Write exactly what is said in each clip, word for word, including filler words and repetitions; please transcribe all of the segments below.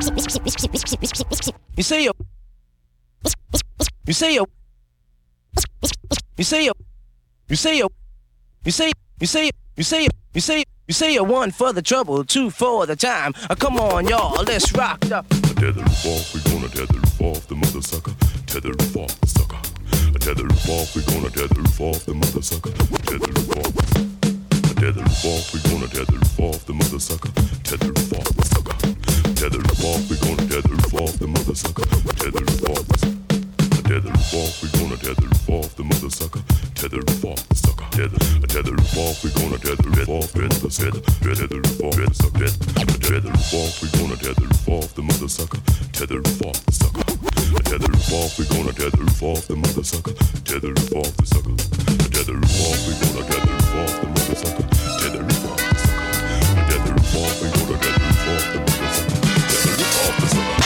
You say you You say you You say you You say you You say You say You say You say You say you're one for the trouble, two for the time. Uh, come on, y'all, let's rock the. Tether the off, we gonna tether off the mother sucker. Tether off the sucker. Tether off, we gonna tether off the mother sucker. Tether off. Tether off, we gonna tether off the mother sucker. Tether off the sucker. Tether off, we gonna tether off the mother sucker. Tether off the sucker. Tether off, we gonna tether off the mother sucker. Tether off the sucker. Tether, tether off, we gonna tether off the mother sucker. Tether off the sucker. Tether off, we gonna tether off the mother sucker. Tether off the sucker. Tether off, we gonna tether off the mother sucker. Tether off the sucker. Tether off, we gonna tether off the mother sucker. Tether off the sucker. Tether off, we gonna tether off the mother sucker. Tether off the sucker.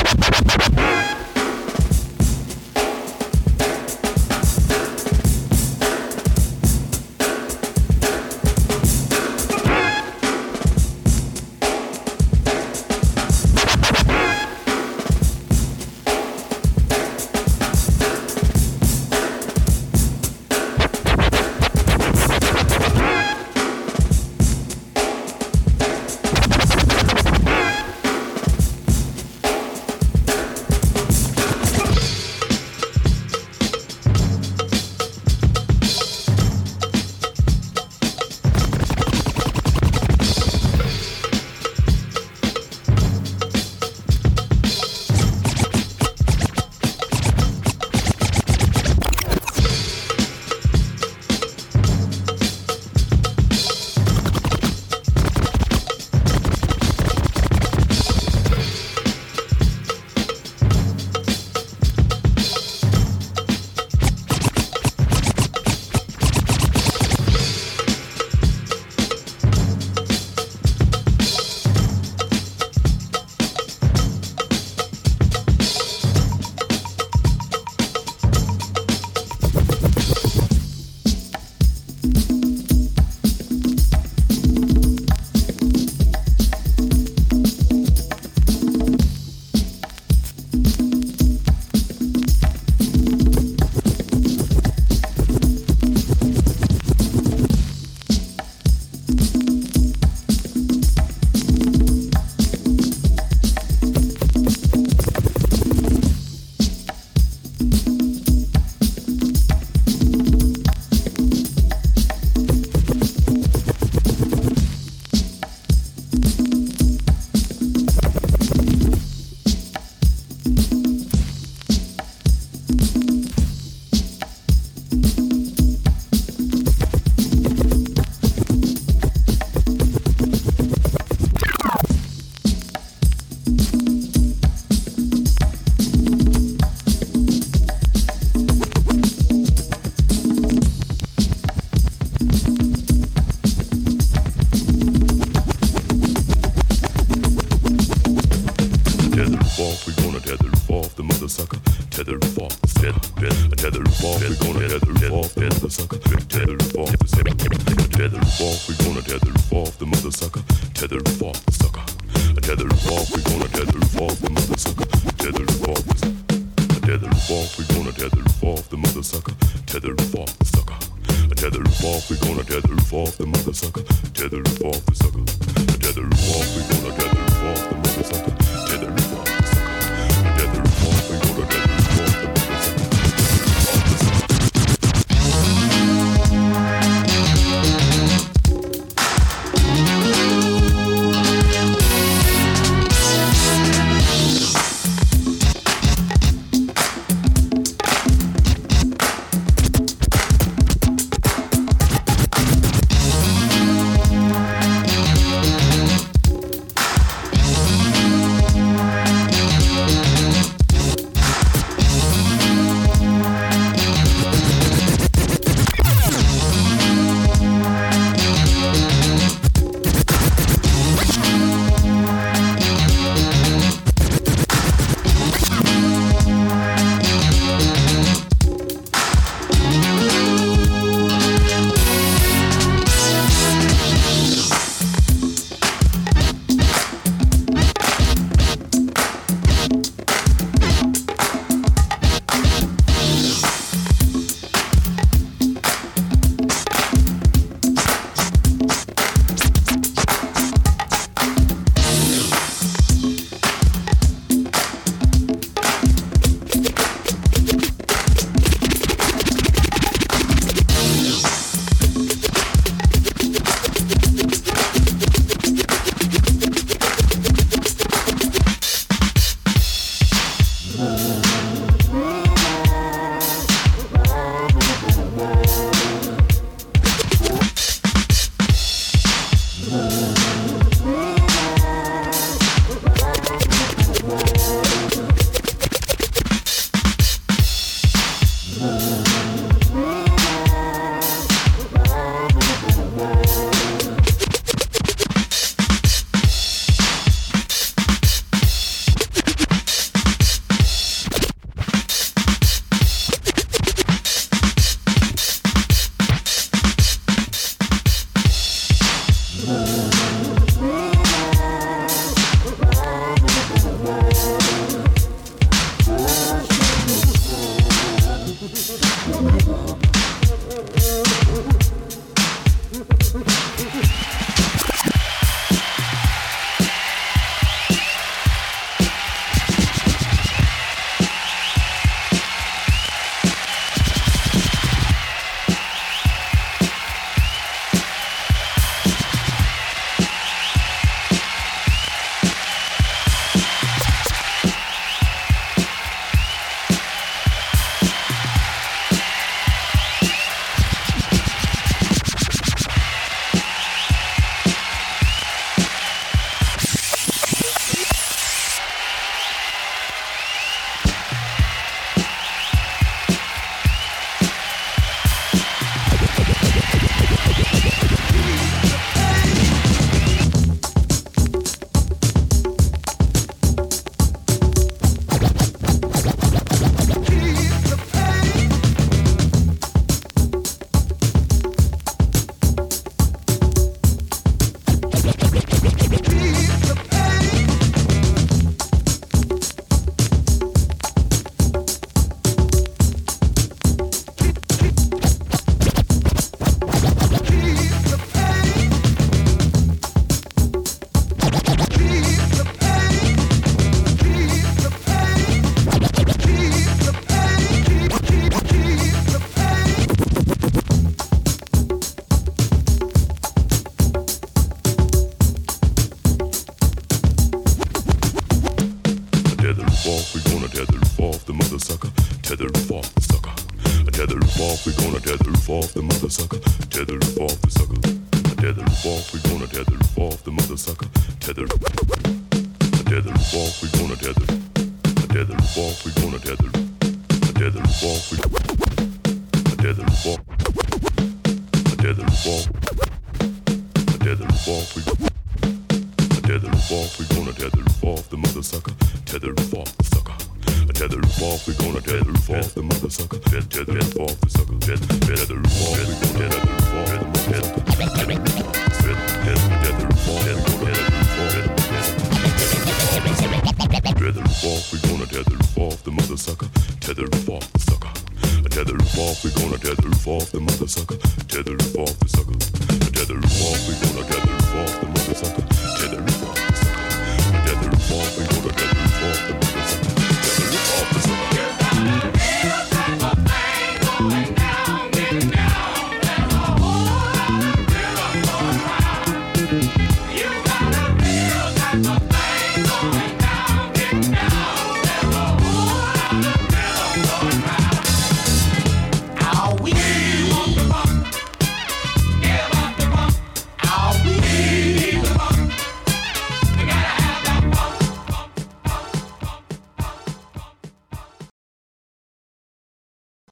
roof off, we gonna tear the roof off the mother sucker. Tear the roof off the sucker. Tear the roof off, we gonna tear the roof off the mother sucker. Tear the roof off the sucker. Tear the roof off, we gonna tear the roof off the mother sucker. Tear the tear the roof off, we gonna tear the tear the roof off, we gonna tear the tear the roof off, we tear the roof off. Tear the roof off. Tear the roof off, we tear the roof off, we gonna tear the roof off the mother sucker. Tear the roof off the sucker. Tear the roof off, we gonna tear the roof off the mother sucker. Tear, tear the roof off the sucker. Tear, tear the roof off, we gonna tear the roof off the mother sucker. Tear the roof off, tear, tear the roof off, we gonna tear the roof off the mother sucker. Tear the roof off, we gonna tear the roof off the mother sucker. Tear the roof off the sucker. Tear the roof off, we gonna tear the roof off the mother sucker. Tear the roof off the sucker. Tear the roof off, we gonna tear the roof off the mother sucker. Tear the roof off the sucker. Tear the roof off, we